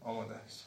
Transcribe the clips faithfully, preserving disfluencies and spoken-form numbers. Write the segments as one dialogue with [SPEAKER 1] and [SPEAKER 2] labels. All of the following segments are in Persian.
[SPEAKER 1] آماده است.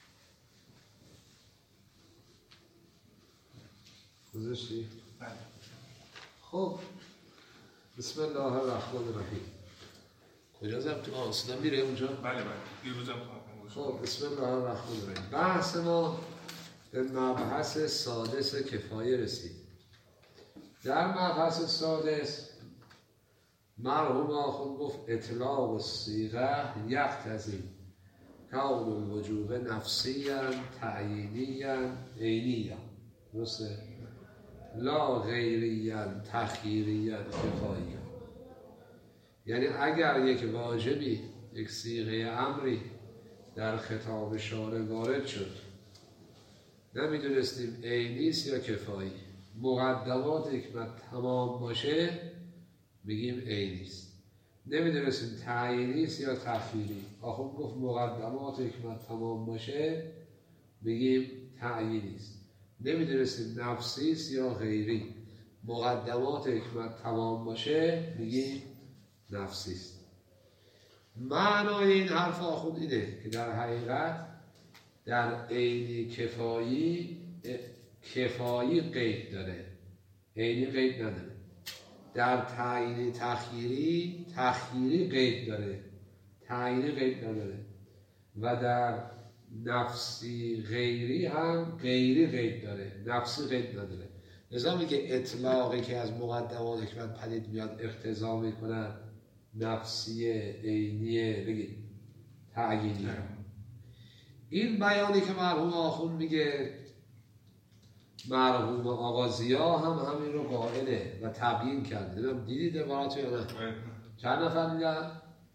[SPEAKER 2] گذاشتی؟
[SPEAKER 1] بله.
[SPEAKER 2] خب بسم الله الرحمن الرحیم. کجا ضبط ما اصلا میره اونجا؟
[SPEAKER 1] بله بله دیروزم
[SPEAKER 2] خب بسم الله الرحمن الرحیم. بحث ما به مبحث سادس کفایه رسید. در مبحث سادس مرحوم آخوند گفت اطلاق و صیغه یقتضی کون الوجوب نفسیاً تعیینیاً عینیاً، درسته؟ لا غیریاً تخییریاً کفاییاً. یعنی اگر یک واجبی، یک صیغه امری در خطاب شارع وارد شد، نمیدونستیم عینیست یا کفایی. مقدمات حکمت تمام باشه بگیم عینیست، نمیدونستیم تعیینیست یا تخییری. آخوند گفت مقدمات حکمت تمام باشه بگیم تعیینیست، نمیدونستیم نفسیست یا غیری. مقدمات حکمت تمام باشه بگیم نفسیست. معنای این حرف آخوند اینه که در حقیقت در عینی کفایی کفایی قید داره، عینی قید نداره. در تعیین تخییری تخییری قید داره، تعیینی قید نداره. و در نفسی غیری هم غیری قید داره، نفسی قید نداره. لذا میگه اطلاقی که از مقدمات حکمت پدید میاد اقتضا میکنه نفسیه، عینیه، بگید تعیینیه. این بیانی که مرحوم آخوند میگه، مرحوم آقا ضیا هم همین رو قائله و تبیین کرده. دیدید عباراتو یا نه؟ چند نفر میگن؟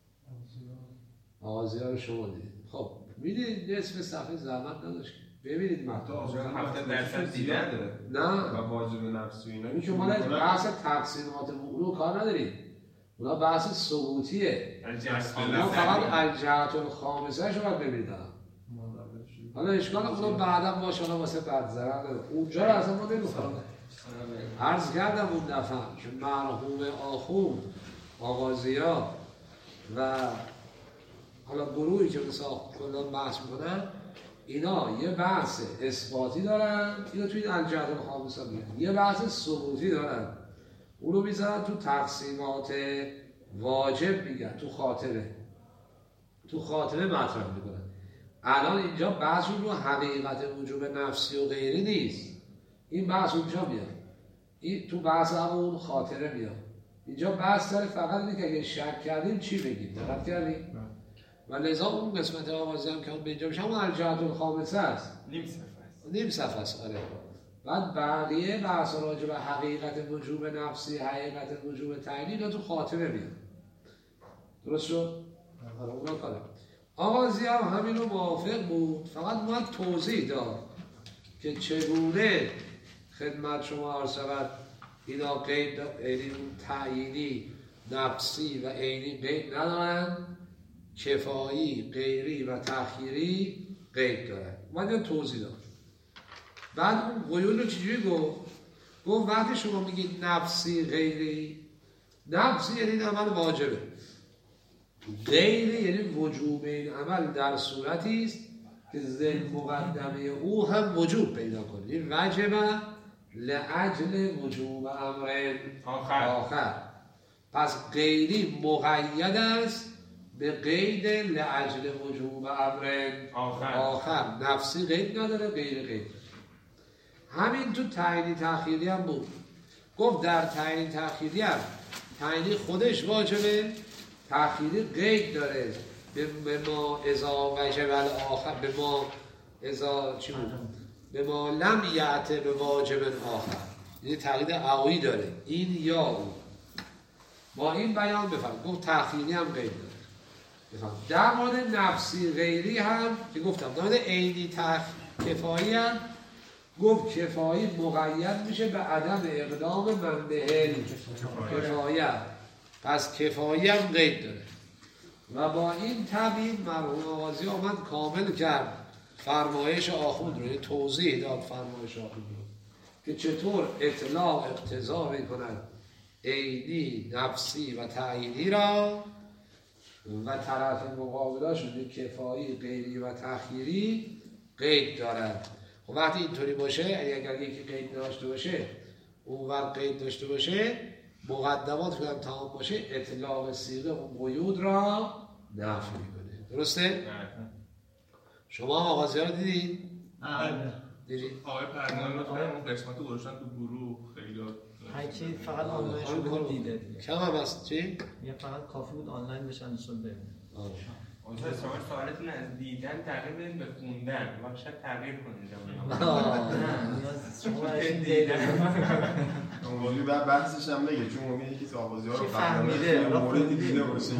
[SPEAKER 2] آقا ضیا رو شما دیدید. خب میدید نصف صفحه زحمت نداشت ببینید متن.
[SPEAKER 1] هفتاد درصد دیده
[SPEAKER 2] نه
[SPEAKER 3] و واجب نفسی اینا
[SPEAKER 2] این شما بحث تقسیمات مغلو کار ندارید، اونا بحث ثبوتیه. اونا فقط الجهت الخامسه شو باید ببینید. حالا اشکال اونو بعدا باشه، حالا واسه بعد ضرر داره، اونجا رو اصلا ما نمی‌فهمیم. عرض کردم اون دفعه که مرحوم آخوند، آقا ضیا و حالا گروهی که مثلا کلا بحث میکنن، اینا یه بحث اثباتی دارن، اینا توی الجهت الخامسه میگن، یه بحث ثبوتی دارن، اونو میذارن تو تقسیمات واجب میگن، تو خاطره تو خاطره مطرح میکنن. الان اینجا بحثشون رو حقیقت وجوب نفسی و غیری نیست، این بحث اونجا میاد، این تو بحث همون خاطره میاد. اینجا بحث داره فقط اینه که اگه شک کردیم چی بگیم، دقت کردیم؟ و لذا اون قسمت آوازی هم که به اینجا میشه همون الجهت الخامسه است،
[SPEAKER 1] نیم صفحه است
[SPEAKER 2] نیم صفحه است. آره. بعد بقیه بحث راجع به حقیقت وجوب نفسی، حقیقت وجوب تعیینی اینا تو خاطره میاد. درست شد؟ آره اونا کاره. آقا ضیا همین رو موافق بود، فقط باید توضیح داد که چگونه خدمت شما عرض شود اینا قید یعنی تعیینی، نفسی و عینی قید ندارن، کفایی، غیری و تخییری قید دارن. باید توضیح داد. بعد اون قیود رو چجوری گفت؟ گفت وقتی شما میگید نفسی غیری، نفسی یعنی این عمل واجبه، غیری یعنی وجوب این عمل در صورتی است که ذل مقدمه او هم وجوب پیدا کنه. این وجبه لعجل وجوب امر
[SPEAKER 1] آخر.
[SPEAKER 2] آخر. پس غیری مقید است به قید لعجل وجوب امر
[SPEAKER 1] آخر.
[SPEAKER 2] آخر. نفسی قید نداره، غیری قید. همین تو تعیینی تأخیری هم بود. گفت در تعیینی تأخیری هم تعیینی خودش واجبه، تأخیری قید داره به ما اذا وجب الاخر، به ما اذا چی بود؟ به ما لم یعته به واجب آخر، یعنی تقیید عوی داره، این یا اون. با این بیان بفهم گفت تأخیری هم قید داره. بفهم در مورد نفسی غیری هم که گفتم، در مورد عینی کفایی هم گفت کفایی مقید میشه به عدم اقدام من به کفایی هم. پس کفایی هم قید داره. و با این تبیین مرحوم آقا ضیا آمد کامل کرد فرمایش آخوند رو، یعنی توضیح داد فرمایش آخوند رو که چطور اطلاق اقتضا میکنن عینی، نفسی و تعیینی را و طرف مقابلاشون کفایی، غیری و تخییری قید دارد. خب وقتی اینطوری باشه، اگر یکی قید داشته باشه اونور قید داشته باشه، مقدمات کدام تمام باشه، اطلاق صیغه اون قیود را نفی میکنه. درسته؟
[SPEAKER 1] نه.
[SPEAKER 2] شما آغازی ها رو دیدید؟
[SPEAKER 3] نه.
[SPEAKER 2] دیدید؟
[SPEAKER 1] آقای پرنان لطفاً اون قسمت رو گذاشتن تو گروه خیلی
[SPEAKER 3] هرکی فقط آنلاین شده دیده دیگه.
[SPEAKER 2] کم هم هست چی؟
[SPEAKER 3] یه فقط کافی بود آنلاین بشن دوستان ببینن.
[SPEAKER 2] آره.
[SPEAKER 4] اونجا شما سوالتون از دیدن تغییر بدین به خوندن. واقعا شاید تغییر کنید.
[SPEAKER 3] نه نیاز شما برای دیدن.
[SPEAKER 5] موضوع بعد بحثش هم بگه چون ممکنه یکی تو آوازی ها رو
[SPEAKER 3] فهمیده
[SPEAKER 5] موردی دیده باشه.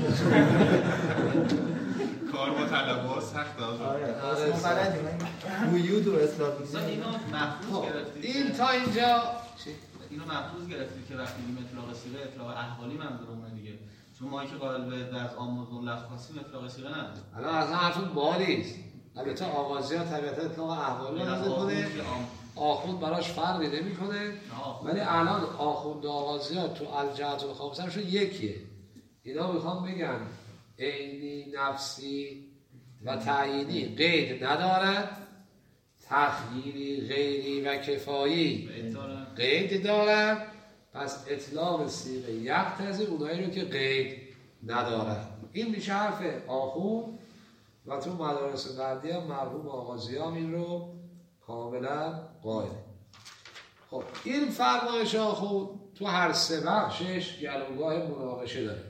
[SPEAKER 1] کار با طلبه‌ها سخته.
[SPEAKER 3] آره اصلا بلدیم گویود و اصلاح
[SPEAKER 6] مثلا اینو محفوظ گرفتید.
[SPEAKER 2] این تا اینجا
[SPEAKER 6] اینو محفوظ گرفتید که وقتی میگیم اطلاق صیغه اطلاق احوالی منظورمونه دیگه. چون ما که قائل به از آموزون لفظ خاصی اطلاق صیغه نداره.
[SPEAKER 2] الان اصلا حرفون بالیست. البته آغازی ها طبیعتا اطلاق احوالی رو نمی‌کنه. آخوند براش فرقی نمی‌کنه. ولی الان آخوند و آغازی ها تو الجهت و خامسه‌شون یکیه. اینا میخوام بگن عینی، نفسی و تعیینی قید ندارد، تخییری، غیری و کفایی قید دارد. پس اطلاق صیغه یقتضی اونایی رو که قید ندارد. این میشه حرف آخوند و تو مدارس بعدی هم مرحوم آغازی هم این رو کاملا قائل. خب این فرمایش آخوند تو هر سه بخشش گلوگاه مناقشه داره.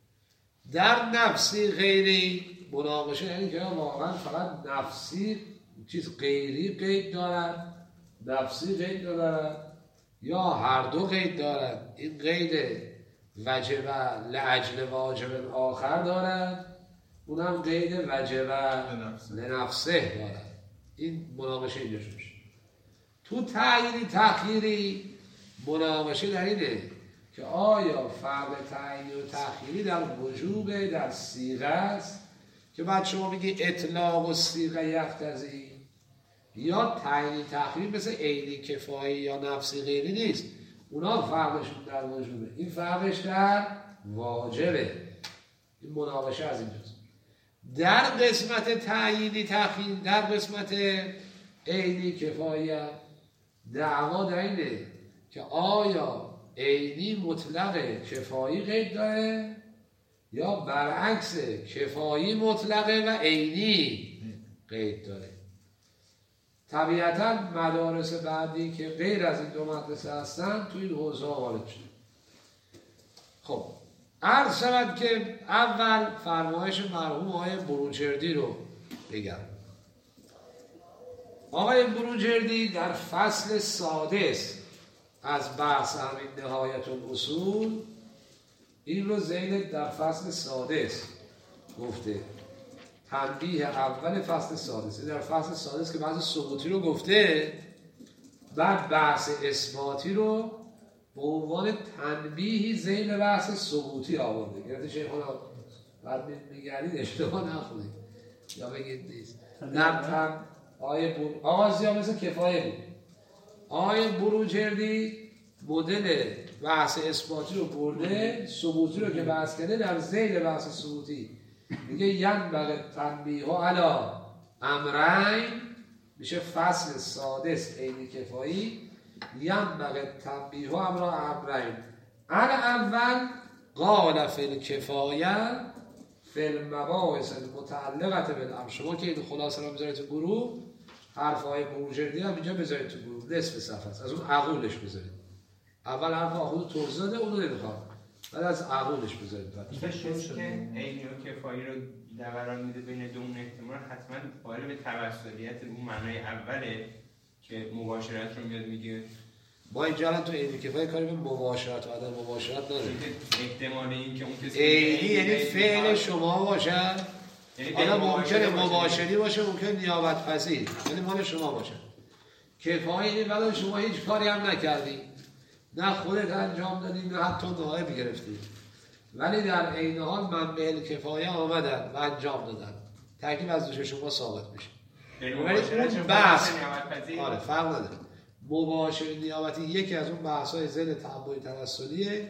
[SPEAKER 2] در نفسی غیری مناقشه یعنی که واقعا فقط نفسی چیز غیری قید دارد، نفسی قید دارد یا هر دو قید دارد. این قید وجب لأجل واجب آخر دارد، اونم قید وجب لنفسه دارد. این مناقشه اینجا شد. تو تعیینی تخییری مناقشه در اینه که آیا فرق تعیینی و تخییری در وجوب در صیغه است که بعد شما میگی اطلاق و صیغه یقتضی، یا تعیینی تخییری مثل عینی کفایی یا نفسی غیری نیست. اونا فرقشون در وجوبه، این فرقش در واجبه. این مناقشه از اینجاست. در قسمت تعیینی تخییر، در قسمت عینی کفایی دعوا در اینه که آیا عینی مطلق کفایی قید داره یا برعکس کفایی مطلقه و عینی قید داره. طبیعتا مدارس بعدی که غیر از این دو مدرسه هستن تو این حوزه وارد شده. خب عرض شود که اول فرمایش مرحوم آقای بروجردی رو بگم. آقای بروجردی در فصل سادس از بحث همین نهایت الاصول این رو ذیل در فصل سادس گفته. تنبیه اول فصل سادس، در فصل سادس که بحث ثبوتی رو گفته، بعد بحث اثباتی رو به عنوان تنبیهی ذیل بحث ثبوتی آورده. گرفته شیخونا بعد میگردید اشتباه نخونید یا بگید نیست. در تن آیه برو... آغازی ها مثل کفایه بود. آیه بروجردی مدل بحث اثباتی رو برده، ثبوتی رو که بحث کرده در ذیل بحث ثبوتی میگه ینبغی تنبیه علی امرین، میشه فصل سادس عین کفایی. ینبغی تنبیه علی امرین، الاول قال فی الکفایه فی المباحث المتعلقه بالامر. شما که این خلاصه رو بذارید تو گروه، حرفای بروجردی هم اینجا بذارید تو گروه، نصف صفحه است، از اون عقولش بذارید. اول حرف آخوند توضیح داده، اونو نمیخوام، بعد از عقولش بذارید.
[SPEAKER 4] بعد کسی که عینی و کفایی رو دوران میده بین دو اون احتمال حتما قائل به توسلیت اون معنای اوله که مباشرت رو میاد میگه.
[SPEAKER 2] ما اینجا الان تو عینی کفایی کاری به مباشرت و عدم مباشرت نداریم.
[SPEAKER 4] احتمال این که اون کسی
[SPEAKER 2] عینی یعنی فعل شما باشه، حالا ممکنه مباشری باشه، ممکنه نیابت پذیر، یعنی مال شما باشه. کفایی یعنی بعد شما هیچ کاری هم نکردی، نه خودت انجام دادی نه حتی نائب گرفتی، ولی در عین حال منبع کفایه آمدن و انجام دادن، تکلیف از دوش شما ثابت میشه. ولی اون بحث آره فرق نداره. مباشر نیابتی یکی از اون بحث‌های ذیل تعبدی توسلیه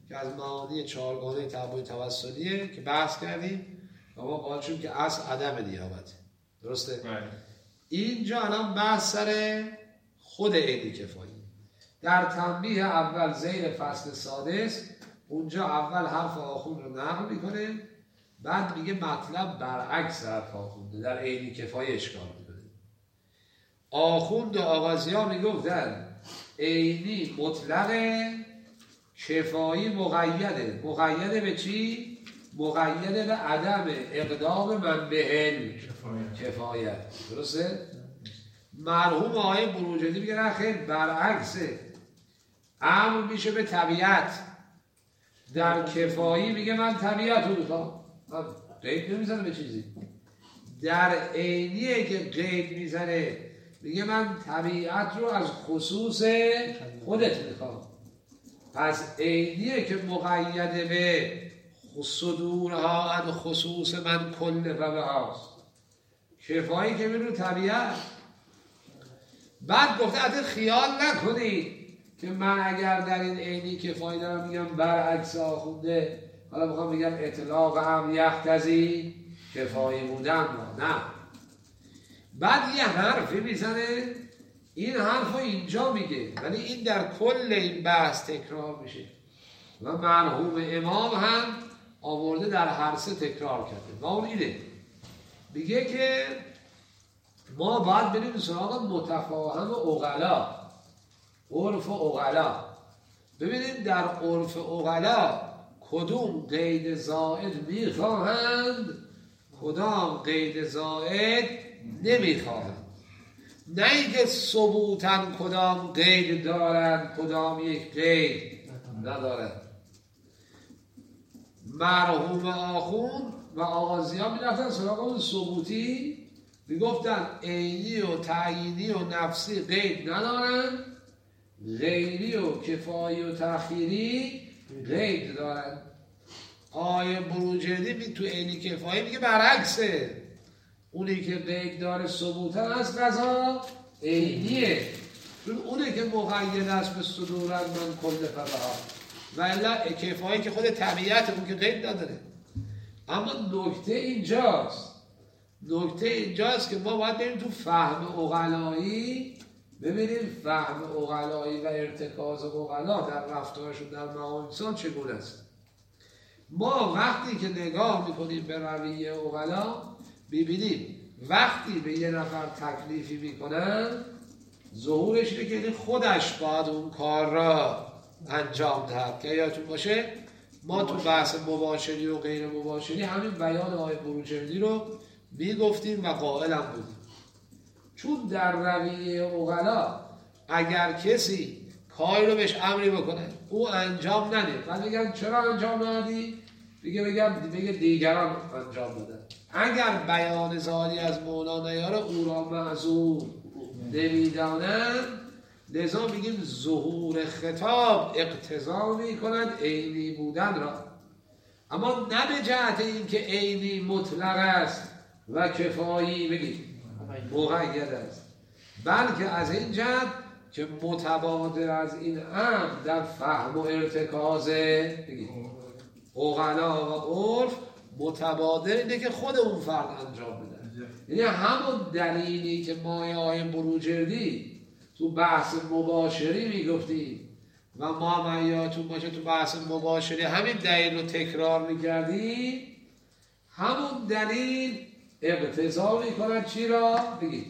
[SPEAKER 2] که از معانی چهارگانه تعبد توسلیه که بحث کردیم و ما قائل شدیم که اصل عدم نیابت. درسته؟
[SPEAKER 4] بله.
[SPEAKER 2] اینجا الان بحث سر خود عینی کفایی. در تنبیه اول زیر فصل سادس اونجا اول حرف آخوند رو نقل میکنه، بعد میگه مطلب برعکس حرف آخونده در عینی کفایی اشکال میکنه. آخوند و آغازی‌ها میگفتن عینی مطلقه، کفایی مقیده. مقیده به چی؟ مقیده به عدم اقدام من به کفایت. درسته؟ مرحوم آقای بروجردی میگه نه خیر، برعکسه، امر میشه به طبیعت. در کفایی میگه من طبیعت رو میخوام، قید نمیزنه به چیزی. در عینیه که قید میزنه میگه من طبیعت رو از خصوص خودت میخوام. پس عینیه که مقیده به صدورها از خصوص من کل و به هاست. کفایی که میرو طبیعت. بعد گفته حتی خیال نکنید که من اگر در این عینی کفایی دارم میگم برعکس آخونده، حالا میخوام میگم اطلاق هم یختزی کفایی بودن را. نه، بعد یه حرفی میزنه، این حرف رو اینجا میگه ولی این در کل این بحث تکرار میشه و مرحوم امام هم آورده در هر سه تکرار کرده و اون اینه، میگه که ما باید بریم سراغ متفاهم عقلا، عرف عقلا. ببینید در عرف عقلا کدوم قید زائد میخواهند، کدام قید زائد نمیخواهند. نه اینکه ثبوتاً کدام قید دارند کدام یک قید ندارند. مرحوم آخوند و آغازیان میرفتن سراغ اون ثبوتی، میگفتن عینی و تعیینی و نفسی قید ندارن، غیری و کفایی و تأخیری قید دارن. آیه بروجردی می تو عینی کفایی میگه برعکسه، اونی که قید داره ثبوتن از قضا عینیه، چون اونی که مقید است به صدورن من کل فبها، و الا کفایی که خود طبیعت اون که قید نداره. اما نکته اینجاست، نکته اینجاست که ما باید بریم تو فهم عقلایی، ببینیم فهم عقلایی و ارتکاز عقلا در رفتارشون در مقام انسان چگونه است. ما وقتی که نگاه میکنیم به رویه عقلا ببینیم وقتی به یه نفر تکلیفی میکنن ظهورش اینه که خودش باید اون کار را انجام دهد. که یادتون باشه ما تو بحث مباشری و غیر مباشری همین بیان آقای بروجردی رو میگفتیم و قائلم بودیم. چون در رویه عقلا اگر کسی کاری رو بهش امری بکنه او انجام نده، بعد بگن چرا انجام ندی؟ بگه بگم بگه دیگران انجام دادن. اگر بیان ظاهری از مولا نیاره او را معذور نمیدانند، لذا میگیم ظهور خطاب اقتضا میکند عینی بودن را، اما نه به جهت این که عینی مطلق است و کفایی بگیم مقید است، بلکه از این جهت که متبادر از این امر در فهم و ارتکاز بگیم عقلا و عرف متبادر اینه که خود اون فرد انجام بده. یعنی همون دلیلی که ما آیه بروجردی تو بحث مباشری میگفتیم و ما من یادتون باشه تو بحث مباشری همین دلیل رو تکرار میکردیم، همون دلیل اقتضا میکنن چی را؟ بگید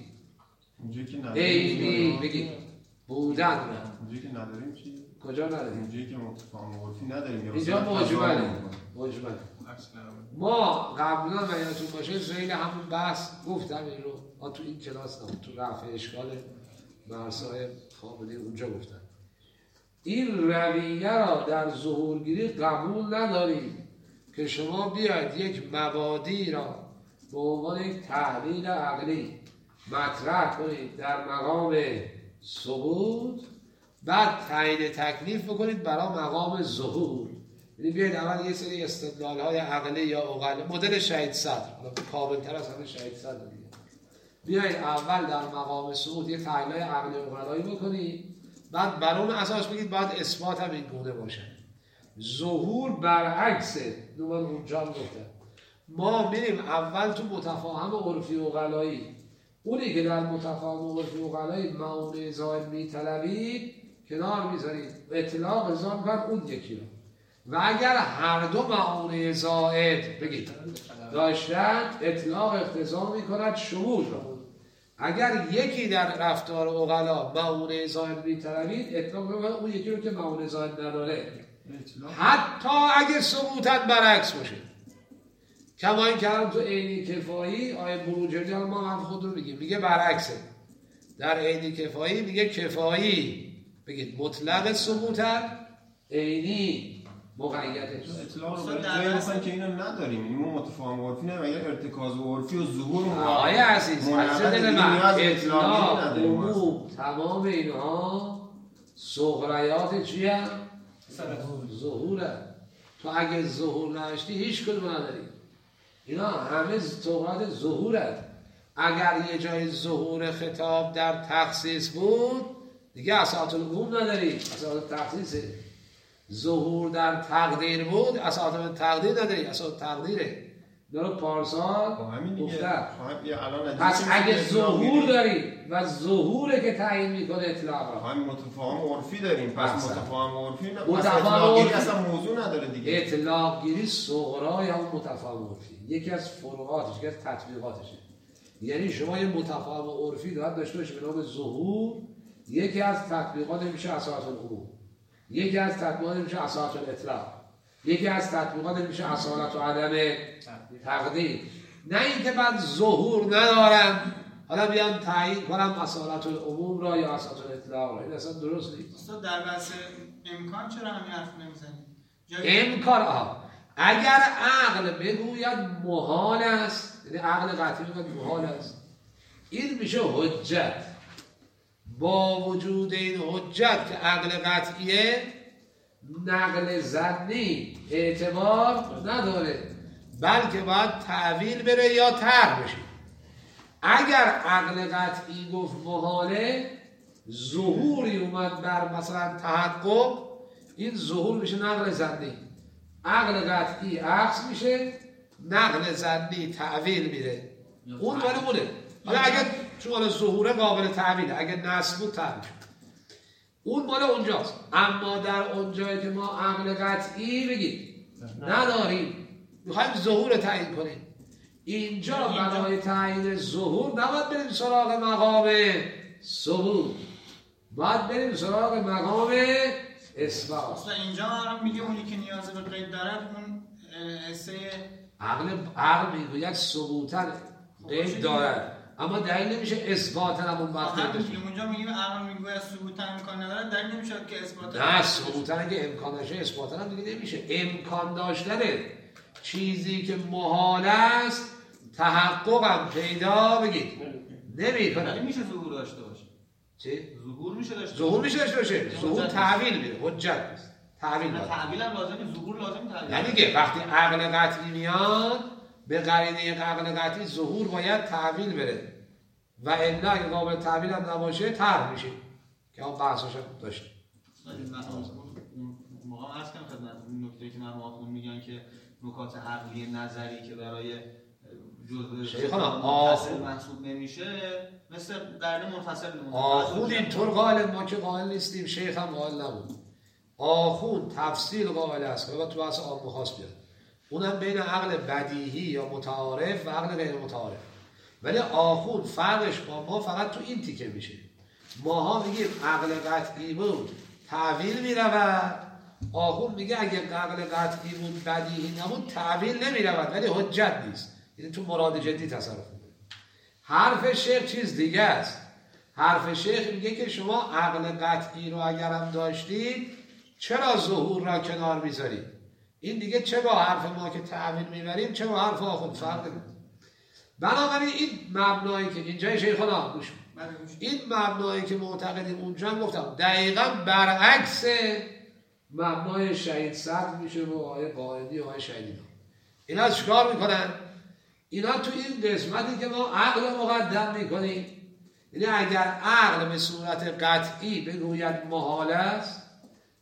[SPEAKER 2] عینی بگید بودن را.
[SPEAKER 5] اونجایی که نداریم چی؟
[SPEAKER 2] کجا نداریم؟
[SPEAKER 5] اونجایی که متفاهم عرفی نداریم
[SPEAKER 2] اینجا مجمله مجمله ما قبلا من یادتون باشه زیل همون بحث گفتم این رو تو این کلاس هم تو رفع اشکال مرسای خامنه‌ای اونجا گفتم این رویه را در ظهورگیری قبول نداریم که شما بیاید یک مبادی را به عنوان یک تحلیل عقلی مطرح کنید در مقام ثبوت، بعد تعیین تکلیف بکنید برای مقام ظهور. یعنی بیاید اول یه سری استدلال های عقلی یا عقلی مدل شهید صدر، کامل تر از همه شهید صدر دیگه، بیاید اول در مقام ثبوت یه تحلیل های عقلی و عقلایی بکنید، بعد بر اون اساس بگید باید اثبات هم این گونه باشه. ظهور برعکسه. دو من اونجا هم گفتم ما میریم اول تو متفاهم عرفی عقلایی، اونی که در متفاهم عرفی عقلایی معونه زائد میطلبید کنار میذارید، اطلاق ازا میکنن اون یکی رو. و اگر هر دو معونه زائد بگید داشتن اطلاق اقتضا میکند شمول را. اگر یکی در رفتار عقلا معونه زائد میطلبید اطلاق میکنن اون یکی رو که معونه زائد نداره، حتی اگه ثبوتاً برعکس باشه. کما این کلام تو عینی کفایی آیه بروجردی، ما هم خود رو میگیم، میگه برعکسه. در عینی کفایی میگه کفایی بگید مطلق ثبوتاً، عینی مقیده.
[SPEAKER 5] اطلاق رو جایی هستن که اینو نداریم، این متفاهم عرفی نه، مگر ارتکاز و عرفی و ظهور
[SPEAKER 2] آقای عزیز عزیز دل من، اطلاق عموم تمام اینها صغریات چی هم؟ ظهوره. تو اگه ظهور نداشتی هیچ کدوم نداری. اینا همه صغریات ظهوره. اگر یه جای ظهور خطاب در تخصیص بود دیگه اساس العموم نداری، اساس تخصیصه. ظهور در تقدیر بود اساس تقدیر نداری، اساس تقدیره. دارو پارسال گفتم. پس اگه ظهور داری و ظهوره که تعیین میکنه اطلاق را،
[SPEAKER 5] همین متفاهم عرفی داریم، پس متفاهم عرفی نه، پس
[SPEAKER 2] متفاهم
[SPEAKER 5] اطلاق گیری اصلا موضوع نداره دیگه.
[SPEAKER 2] اطلاق گیری صغرا یا متفاهم عرفی یکی از فروعاتش، یکی از تطبیقاتشه. یعنی شما یه متفاهم عرفی دارد داشته باشید به نام ظهور، یکی از تطبیقات میشه اساس العموم، یکی از تطبیقات میشه اساس الاطلاق، یکی از تطبیقات میشه اصالت و عدم تقدیر. نه اینکه بعد ظهور ندارم حالا بیان تعیین کنم اصالت العموم را یا اصالت الاطلاق را، این اصلا درست نیست.
[SPEAKER 7] استاد در بحث امکان چرا همین حرف نمیزنید؟
[SPEAKER 2] امکان ها اگر عقل بگوید محال است، یعنی عقل قطعی بگوید محال است، این میشه حجت. با وجود این حجت که عقل قطعیه، نقل ظنی اعتبار نداره، بلکه باید تعویل بره یا طرح بشه. اگر عقل قطعی گفت محاله، ظهوری اومد بر مثلا تحقق، این ظهور میشه نقل ظنی. عقل قطعی عکس میشه، نقل ظنی تعویل میره. اون مال اونه. حالا اگر چون ظهور قابل تعویله، اگر نصب بود تعویل شد، اون مال اونجاست. اما در اونجایی که ما عقل قطعی بگیم نداریم، میخوایم ظهور تعیین کنیم، اینجا برای تعیین ظهور نباید بریم سراغ مقام ثبوت، باید بریم سراغ مقام اثبات.
[SPEAKER 7] اصلا اینجا هم میگه اونی که نیاز به قید دارد اون حسه
[SPEAKER 2] عقل عقل میگوید ثبوتاً قید دارد، اما دلیل نمیشه اثباتاً هم اون وقت قید داشته.
[SPEAKER 7] اونجا میگیم عقل میگوید ثبوتاً امکان ندارد، دلیل نمیشه که اثباتاً.
[SPEAKER 2] نه، ثبوتاً اگه امکان داشته اثباتاً هم دیگه نمیشه. امکان داشتنه چیزی که محال است تحقق هم پیدا بگید نمیکنه.
[SPEAKER 6] ولی میشه ظهور داشته باشه.
[SPEAKER 2] چی؟
[SPEAKER 6] ظهور میشه داشته
[SPEAKER 2] ظهور میشه داشته باشه. ظهور تعویل میره، حجت نیست. تعویل
[SPEAKER 6] نه،
[SPEAKER 2] داره.
[SPEAKER 6] تعویل هم لازمه، ظهور لازم تعویل.
[SPEAKER 2] یعنی که وقتی عقل قطعی میاد به قرینه عقل قطعی ظهور باید تعویل بره و الا اگه قابل تعویل هم نباشه طرح میشه که اون بحثش داشته.
[SPEAKER 6] موقع عرض کنم خدمت این نکته که مرحوم میگن که نکات عقلی نظری که برای جزء منفصل محسوب نمیشه، مثل در منفصل
[SPEAKER 2] آخوند اینطور قائل، ما که قائل نیستیم، شیخ هم قائل نبود. آخوند تفصیل قائل است و تو بحث عام خاص بیاد، اونم بین عقل بدیهی یا متعارف و عقل غیر متعارف. ولی آخوند فرقش با ما فقط تو این تیکه میشه. ماها میگیم عقل قطعی بود تعویل میرود، آخوند میگه اگه عقل قطعی بود بدیهی نبود تعویل نمیرود ولی حجت نیست. این تو مراد جدی تصرف میکنه. حرف شیخ چیز دیگه است. حرف شیخ میگه که شما عقل قطعی رو اگر هم داشتید چرا ظهور را کنار میذارید؟ این دیگه چه با حرف ما که تعویل میبریم چه با حرف آخوند فرق داره. بنابراین این مبنایی که اینجای شیخنا گوش این مبنایی که معتقدیم اونجا هم گفتم دقیقاً برعکس مبنای شهید صدر میشه و آیه قائدی و آیه شهیدی. اینا چیکار میکنن؟ اینا تو این قسمتی که ما عقل مقدم میکنیم، یعنی اگر عقل به صورت قطعی بگوید محال است،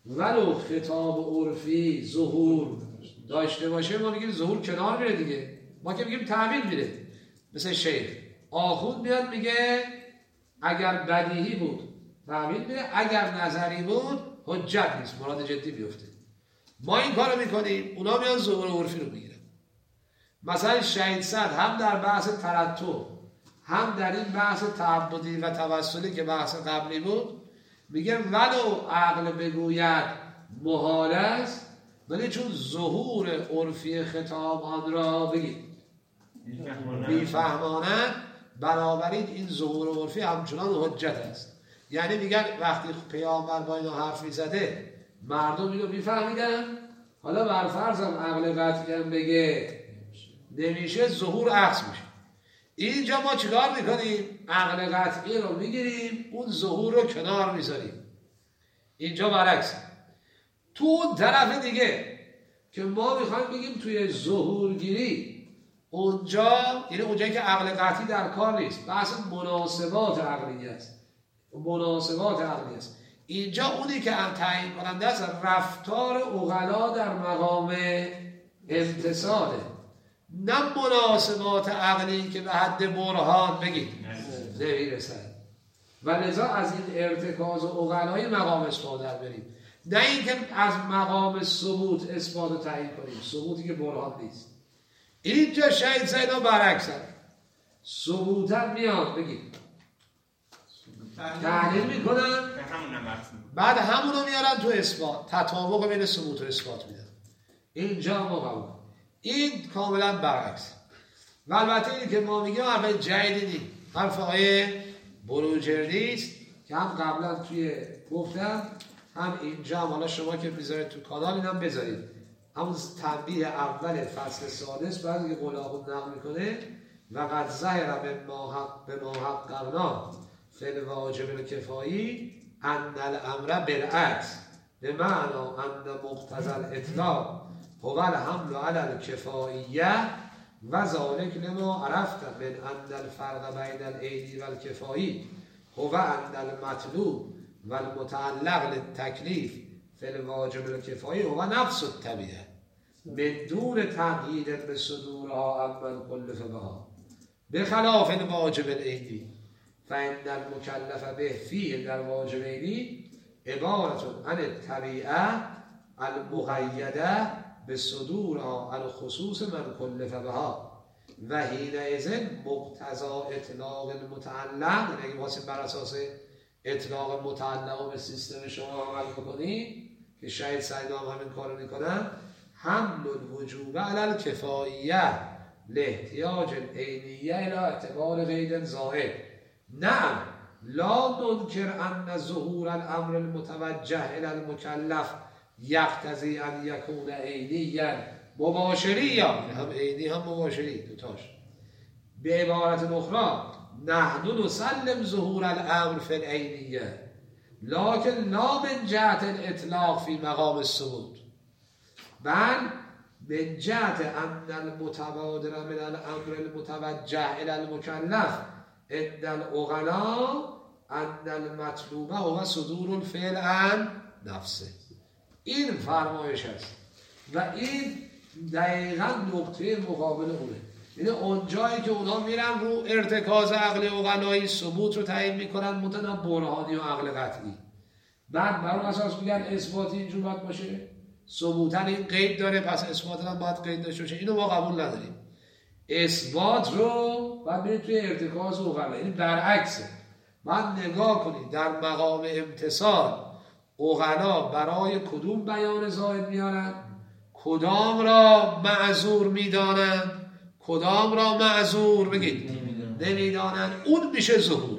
[SPEAKER 2] ولو خطاب عرفی ظهور داشته باشه ما میگیم ظهور کنار میره دیگه، ما که میگیم تعبیر میره. مثل شیخ آخوند میاد میگه اگر بدیهی بود تعبیر میره، اگر نظری بود حجت نیست، مراد جدی بیفته. ما این کارو میکنیم، اونا میان ظهور عرفی رو میگیرن. مثلا شهید صد هم در بحث ترتب هم در این بحث تعبدی و توسلی که بحث قبلی بود میگه ولو عقل بگوید محال است، ولی چون ظهور عرفی خطاب آن را بگید بیفهمانند، بنابراین این ظهور عرفی همچنان حجت است. یعنی میگن وقتی پیامبر با اینا حرف میزده مردم اینو میفهمیدن، حالا برفرضم عقل قطعی هم بگه نمیشه، ظهور عکس میشه. اینجا ما چیکار میکنیم؟ عقل قطعی رو میگیریم، اون ظهور رو کنار میذاریم. اینجا برعکس. تو اون طرف دیگه که ما میخوایم بگیم توی ظهورگیری اونجا، یعنی اونجایی که عقل قطعی در کار نیست، بحث مناسبات عقلی است، مناسبات عقلی است. اینجا اونی که تعیین کننده است رفتار عقلا در مقام امتصاله، نه مناسبات عقلی که به حد برهان بگید نمیرسد. و لذا از این ارتکاز عقلای مقام اثبات در بریم، نه اینکه از مقام ثبوت اثبات رو تعیین کنیم، ثبوتی که برهان نیست. اینجا شهید سیدا برعکسن، ثبوتا میاد بگید تحلیل میکنن، بعد همونو میارن تو اثبات، تطابق بین ثبوت و اثبات میدن. اینجا ما قبول، این کاملا برعکس. و البته این که ما میگیم حرف جدیدی نیست، حرف آقای بروجردی است که هم قبلا توی گفتم هم اینجا هم، حالا شما که میذارید تو کانال اینم بذارید. همون تنبیه اول فصل سادس بعد که قلاقون نقل میکنه و قد ظهر به ما حق به ما حققنا فی الواجب الکفایی ان الامر بالعکس به معنا ان مقتضی الاطلاق هو الحمل علی الکفاییه و ذالک لما عرفت من ان الفرق بین العینی و الکفایی هو ان المطلوب و المتعلق للتکلیف فی الواجب الکفایی هو نفس الطبیعه بدون تقیید به صدورها اول کلف بها بخلاف الواجب العینی فإن المکلف به فی در واجب عینی عبارت عن الطبیعه المقیده به صدورها الخصوص من کلف بها و حینئذ مقتضا اطلاق المتعلق. اگه واسه بر اساس اطلاق متعلق به سیستم شما عمل کنید که شاید سعید هم همین کارو میکنن، حمل الوجوب علی الکفاییه لاحتیاج العینیه الی اعتبار غیر زائد. نعم لا ننکر ان ظهور الامر المتوجه الی المکلف یقتضی ان یکون عینیا مباشریا، هم عینی هم مباشری دوتاش. به عبارت اخرى نحن نسلم ظهور الامر فی العینیه لکن لا من جهت الاطلاق فی مقام الثبوت، بل من جهت ان المتبادر من الامر المتوجه الی المکلف عند العقلاء ان المطلوب هو صدور الفعل عن نفسه. این فرمایش است و این دقیقا نقطه مقابل اونه. یعنی اون جایی که اونا میرن رو ارتکاز عقل عقلایی ثبوت رو تعیین میکنن متنا برهانی و عقل قطعی، بعد بر اون اساس میگن اثباتی اینجور باید باشه، ثبوتا این قید داره پس اثباتا هم باید قید داشته باشه. اینو ما قبول نداریم. اثبات رو باید برید توی ارتکاز عقلا، یعنی برعکسه. باید نگاه کنید در مقام امتصال عقلا برای کدوم بیان زائد میارن، کدام را معذور میدانن، کدام را معذور بگید نمیدانن، اون میشه ظهور.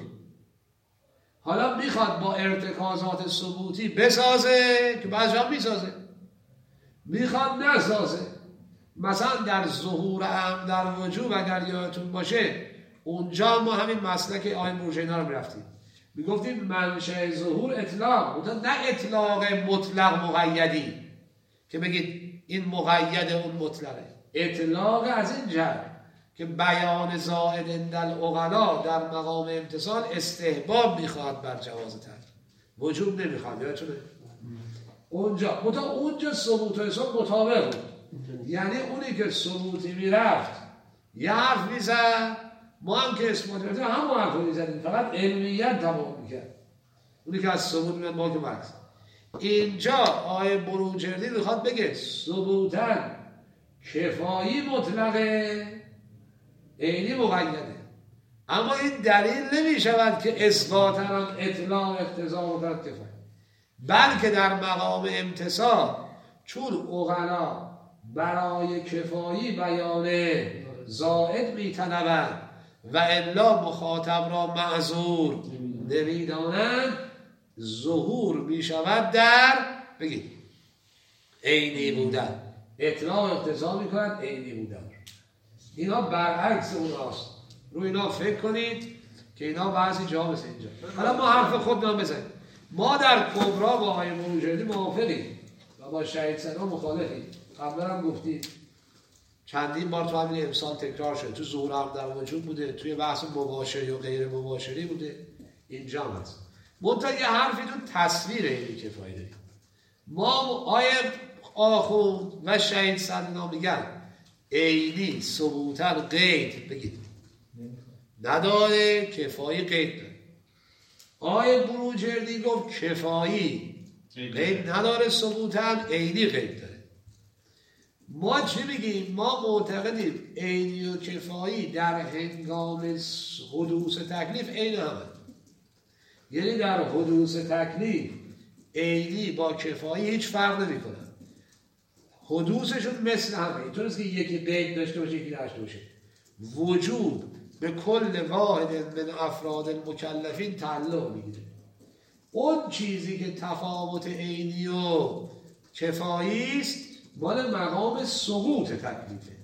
[SPEAKER 2] حالا میخواد با ارتکازات ثبوتی بسازه که بعضی هم میسازه، میخواد نسازه. مثلا در ظهور هم در وجوب اگر یادتون باشه اونجا ما همین مسلک آیه مرجعینا رو میرفتیم، میگفتیم منشأ ظهور اطلاق، نه اطلاق مطلق مقیدی که بگید این مقید اون مطلقه. اطلاق از این جهت که بیان زائد عند العقلاء در مقام امتصال استحباب میخواد بر جواز ترک، وجوب نمیخواد. یادتونه اونجا متا اونجا ثبوت و حساب مطابق بود. یعنی اونی که ثبوتی میرفت یه حرف میزد، ما هم که اثباتی میرفتیم همون حرف رو میزدیم، فقط علمیت تمام میکرد. اونی که از ثبوت میاد ما که مکس. اینجا آیه بروجردی میخواد بگه ثبوتاً کفایی مطلقه، عینی مقیده، اما این دلیل نمیشود که اثباتاً هم اطلاق اقتضا مطلق کفایی، بلکه در مقام امتثال چون عقلا برای کفایی بیان زائد میطلبند و الا مخاطب را معذور نمیدانند، ظهور میشود در بگید عینی بودن، اطلاق اقتضا میکنند عینی بودن. اینا برعکس اوناست. رو اینا فکر کنید که اینا بعضی جا مثل اینجا. حالا ما حرف خودمون بزنیم. ما در کبرا با آیه بروجردی موافقیم و با شهید سنا مخالفیم. قبلا هم گفتیم چندین بار تو همین امسال تکرار شده، تو ظهور هم در وجود بوده، توی بحث مباشری و غیر مباشری بوده، اینجا هم هست. منتها یه حرفی تو تصویر عینی کفایی داریم. ما آیه آخوند و شهید سنا میگن عینی ثبوتاً قید بگید نداره، کفایی قید داره. آیه بروجردی گفت کفایی قید نداره، ثبوتاً عینی قید داره. ما چی میگیم؟ ما معتقدیم عینی و کفایی در هنگام حدوث تکلیف عین همه. یعنی در حدوث تکلیف عینی با کفایی هیچ فرق نمیکنه، حدوثشون مثل همه. اینطور است که یکی قید داشته باشه یکی داشته باشه. وجود به کل واحد من افراد المکلفین تعلق میگیره. اون چیزی که تفاوت عینی و کفایی است مال مقام سقوط تکلیفه.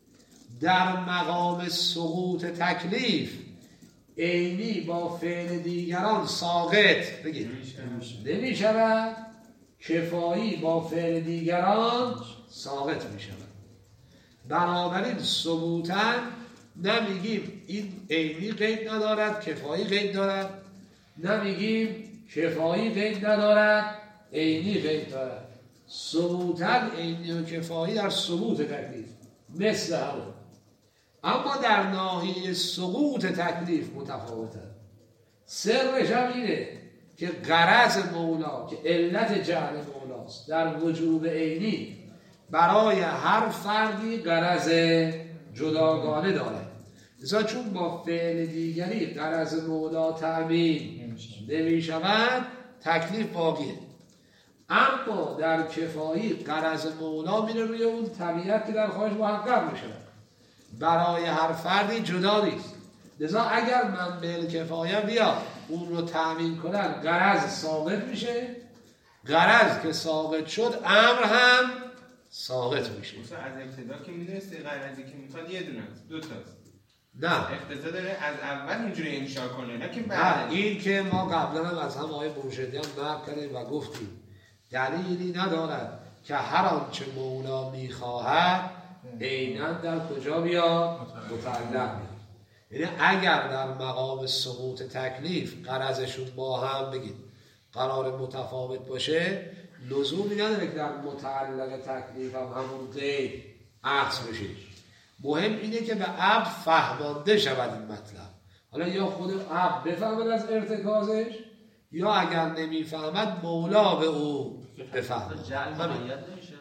[SPEAKER 2] در مقام سقوط تکلیف عینی با فعل دیگران ساقط بگید نمی شود، کفایی با فعل دیگران ساقط می شود. بنابراین ثبوتاً نمیگیم این عینی قید ندارد کفایی قید دارد، نمیگیم کفایی قید ندارد عینی قید دارد. ثبوتاً عینی و کفایی در ثبوت تکلیف مثل همون، اما در ناحیه سقوط تکلیف متفاوته. سرش هم اینه که غرض مولا که علت جعل مولاست در وجوب عینی برای هر فردی غرض جداگانه داره، لذا چون با فعل دیگری غرض مولا تأمین نمی شود تکلیف باقیه. اما در کفایی غرض مولا میره روی اون طبیعت که در خواهش محقق میشه، برای هر فردی جدا نیست. لذا اگر من به کفایه بیا اون رو تأمین کنن غرض ثابت میشه، غرض که ثابت شد امر هم ثابت میشه.
[SPEAKER 4] مثلا از ابتدا که میدونستی غرضی که میخواد یه دونه است دو تاست،
[SPEAKER 2] نه
[SPEAKER 4] اقتضا داره از اول اینجوری انشا کنه، نه که
[SPEAKER 2] بعد. این که ما قبلا هم از هم آیه بروجردی هم نقل کردیم و گفتیم دلیلی ندارد که هر آنچه مولا میخواهد عیناً در کجا بیاد؟ متعلق بیاد. یعنی اگر در مقام سقوط تکلیف غرضشون با هم بگید قرار متفاوت باشه، لزومی نداره که در متعلق تکلیف هم همون قید عکس بشه. مهم اینه که به عبد فهمانده شود این مطلب. حالا یا خود عبد بفهمد از ارتکازش، یا اگر نمیفهمد مولا به او بفهمد.
[SPEAKER 6] جعل مقید نمیشه؟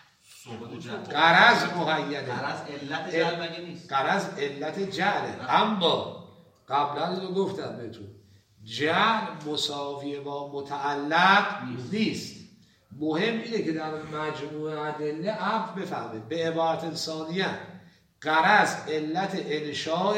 [SPEAKER 2] غرض مقیده،
[SPEAKER 6] غرض علت جعل مگه نیست؟
[SPEAKER 2] غرض علت جعله، اما قبلا اینو گفتم بهتون جعل مساوی با متعلق نیست. مهم اینه که در مجموع ادله عبد بفهمه. به عبارت ثانیه غرض علت انشاء،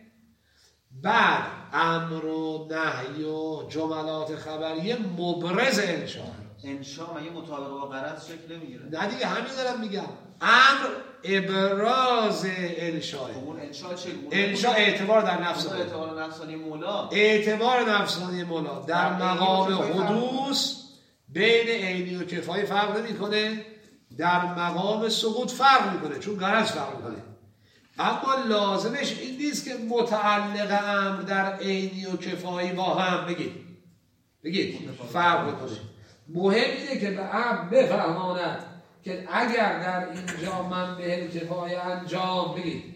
[SPEAKER 2] بعد امر و نهی و جملات خبریه مبرز انشاء.
[SPEAKER 6] انشاء مگه مطابق با غرض شکل نمیگیره؟
[SPEAKER 2] نه دیگه همین دارم میگم، امر ابراز انشاء.
[SPEAKER 6] اون انشاء چه؟
[SPEAKER 2] انشاء اعتبار در نفس
[SPEAKER 6] مولا، اعتبار نفسانی مولا،
[SPEAKER 2] اعتبار نفسانی مولا در مقام حدوث بین عینی و کفایی فرق نمیکنه، در مقام سقوط فرق میکنه چون غرض فرق میکنه. اما لازمش این نیست که متعلق امر در عینی و کفایی با هم بگید بگید فرق میکنه. مهم اینه که به عبد بفهماند که اگر در اینجا من به الکفایه انجام بگید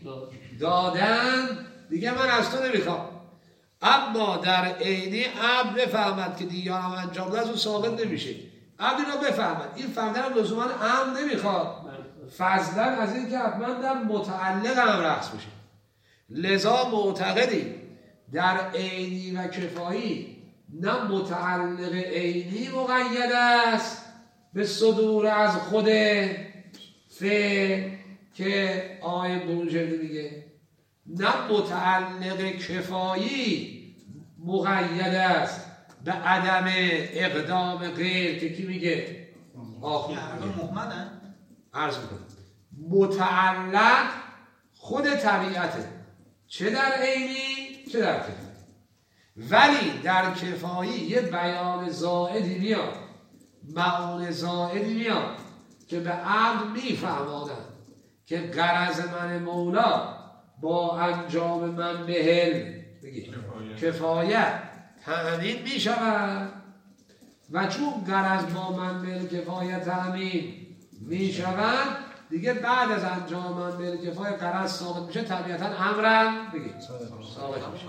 [SPEAKER 2] دادن دیگه من از تو نمیخوام، اما در عینی عبد بفهمد که دیگه هم انجام داد از اون ساقط نمیشه. عبد این رو بفهمد، این فهمدن هم لزوما عمد نمیخواد، فضلا از این که حتما در متعلق هم رقص بشه. لذا معتقدی در عینی و کفایی نه متعلق عینی مقید است به صدور از خود فعل که آیه بروجردی میگه، نه متعلق کفایی مقید است به عدم اقدام غیر که کی میگه؟ آخون
[SPEAKER 6] محمدن؟
[SPEAKER 2] عرض میکنم متعلق خود طبیعته، چه در عینی چه در کفایی. ولی در کفایی یه بیان زائدی میاد، معون زائدی میاد که به عبد میفهمانند که غرض من مولا با انجام من بهل بگید کفایت تأمین می شود و چون غرض با من بهل کفایت تأمین می شود دیگه بعد از انجام من بهل کفایت غرض ثابت میشه، طبیعتا امرم بگید ثابت میشه.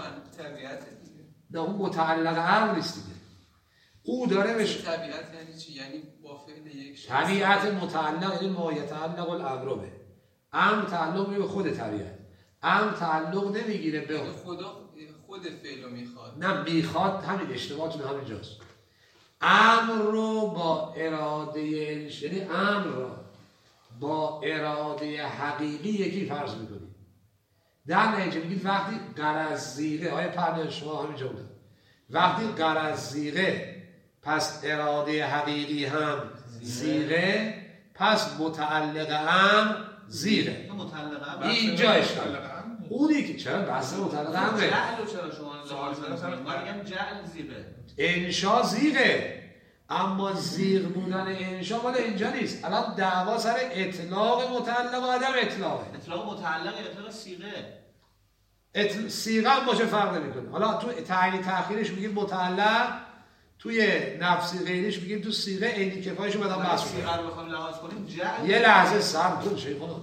[SPEAKER 2] نه اون متعلق امر نیست دیگه، او داره بشه
[SPEAKER 8] طبیعت یعنی چی؟ یعنی با فعل یک شخص
[SPEAKER 2] طبیعت متعلق، این ما یتعلق الامر به امر تعلق میگه به خود طبیعت، امر تعلق نمیگیره به
[SPEAKER 8] خدا خود فعل رو میخواد،
[SPEAKER 2] نه میخواد، همین اشتباهتون همینجاست. امر رو با اراده یعنی امر رو با اراده حقیقی یکی فرض میکنید. در نتیجه میگید وقتی غرض زیغه، آیه پرده شما همینجا بود، وقتی غرض زیغه پس اراده حقیقی هم زیغه، پس متعلق امر زیغه. اینجا اشکال اونی که چرا بحث متعلق امره؟
[SPEAKER 6] جعل چرا شما نمی‌دونید؟ من میگم جعل زیغه،
[SPEAKER 2] انشا زیغه، اما زیغ بودن انشا مال اینجا نیست. الان دعوا سر اطلاق متعلق و عدم اطلاقه.
[SPEAKER 6] اطلاق متعلق اطلاق صیغه،
[SPEAKER 2] اتل... صیغه هم باشه فرق نمیکنه. حالا تو تعیین تأخیرش میگیم متعلق، توی نفسی غیرش میگیم تو صیغه عینی کفایشو بعدم بحث می‌کنیم.
[SPEAKER 6] صیغه رو بخوایم لحاظ کنیم جعل
[SPEAKER 2] یه لحظه صبر کن شیخانا.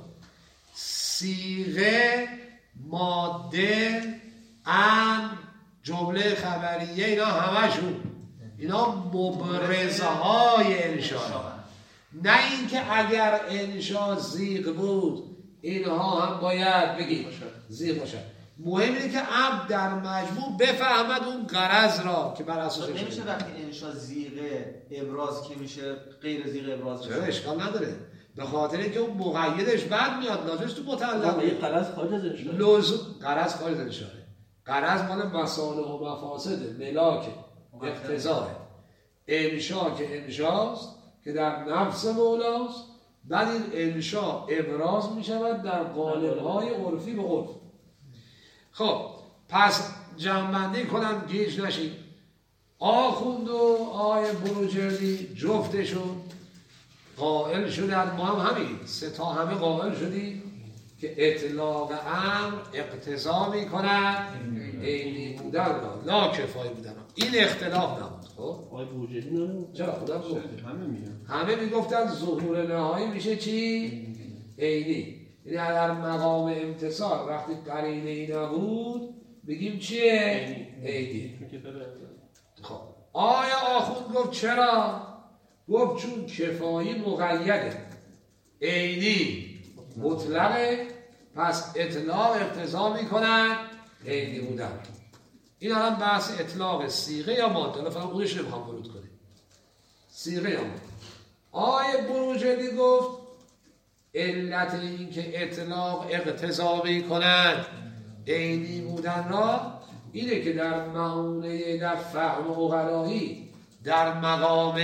[SPEAKER 2] صیغه، ماده، امر، جمله خبریه، اینا همشون اینا مبرزهای انشاء، نه اینکه اگر انشاء زیغ بود اینها هم باید بگید زیغ باشد. مهم اینه که عبد در مجموع بفهمد اون غرض را که بر اساسش
[SPEAKER 6] نمیشه وقتی انشاء زیغه ابراز که میشه غیر زیغ ابراز میشه.
[SPEAKER 2] چرا اشکال نداره، به خاطر اینکه اون مقیدش بعد میاد، لازمش تو متعلق
[SPEAKER 9] یه غرض خارج از انشاء،
[SPEAKER 2] لزوم غرض خارج از انشاء، غرض مال مصالح و مفاسد ملاک اقتضاء، انشاء که انشاست که در نفس مولاست، بعد این انشاء ابراز می شود در قالب‌های عرفی به عرف. خب پس جمع‌بندی کنم گیج نشید. آخوند و آقای بروجردی جفتشون قائل شدن، ما هم همین سه تا همه قائل شدیم که اطلاق امر اقتضا می کند عینی بودن را، لا کفایی بودن را. این اختلاف نبود. خب
[SPEAKER 9] آقای بروجردی نه
[SPEAKER 2] چرا خودم گفت
[SPEAKER 5] همه میگن
[SPEAKER 2] همه میگفتن ظهور نهایی میشه چی؟ عینی. یعنی در مقام امتصال وقتی قرینه ای نبود بگیم چیه؟ عینی. خب آیا آخوند گفت چرا؟ گفت چون کفایی مقیده، عینی مطلقه، پس اطلاق اقتضا میکنن عینی بودن. این الان بحث اطلاق صیغه یا ماده، فقط خودش نمیخوام ورود کنه، صیغه یا ماده. آیه بروجردی گفت علت این که اطلاق اقتضا میکنن عینی بودن را اینه که در معونه در فهم عقلایی در مقام